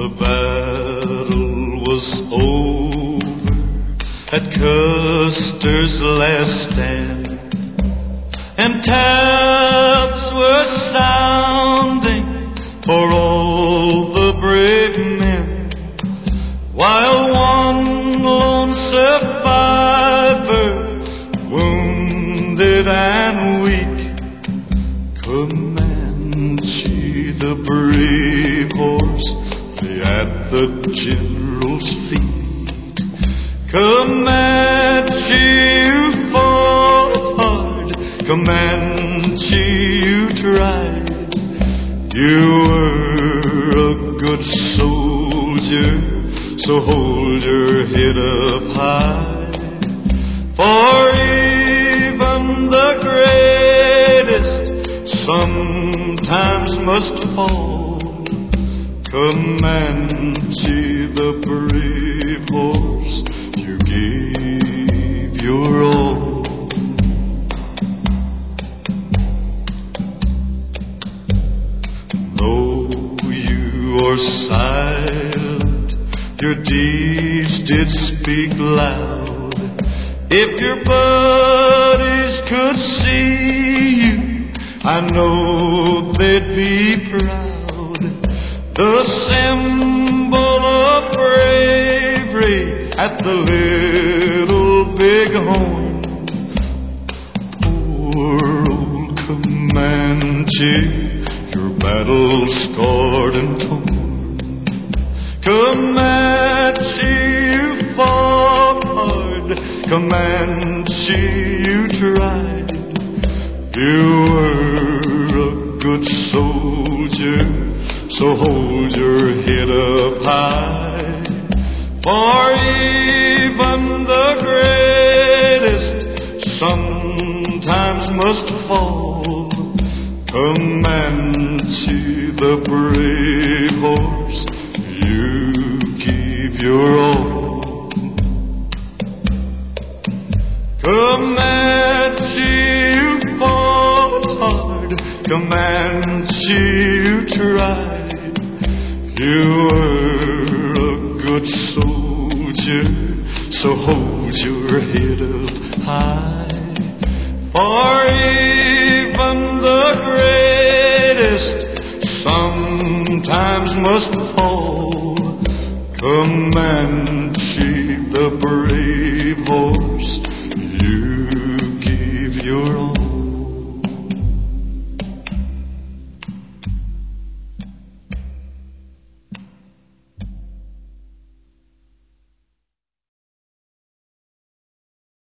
The battle was over at Custer's last stand, and taps were sounding for all the brave men, while one lone survivor, wounded and weak, Comanche, the brave horse, lay at the general's feet. Comanche, you fought hard, Comanche, you tried. You were a good soldier, so hold your head up high. For even the greatest sometimes must fall. Comanche, the brave horse, you gave your all. Though you are silent, your deeds did speak loud. If your buddies could see you, I know they'd be proud. The symbol of bravery at the little big home. Poor old Comanche, your battle scarred and torn. Comanche, you fought hard, Comanche, you tried. You were a good soldier, so hold your head up high. For even the greatest sometimes must fall. Comanche, the brave horse, you give your all. Comanche, you fought hard, Comanche, you tried. You were a good soldier, so hold your head up high. For even the greatest sometimes must fall.